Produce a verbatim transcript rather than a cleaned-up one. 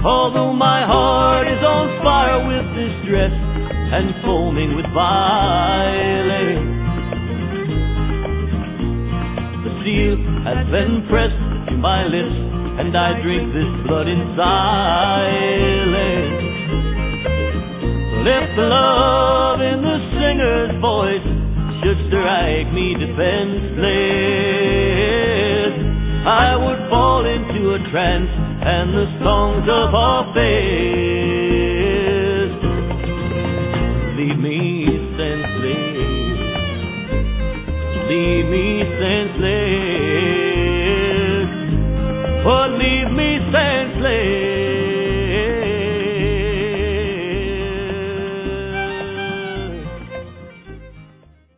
Although my heart is on fire with distress and foaming with violence, the seal has been pressed to my lips, and I drink this blood in silence. But if the love in the singer's voice should strike me defenseless, I would fall into a trance, and the songs of our faith leave me senseless, leave me senseless, oh, leave me senseless.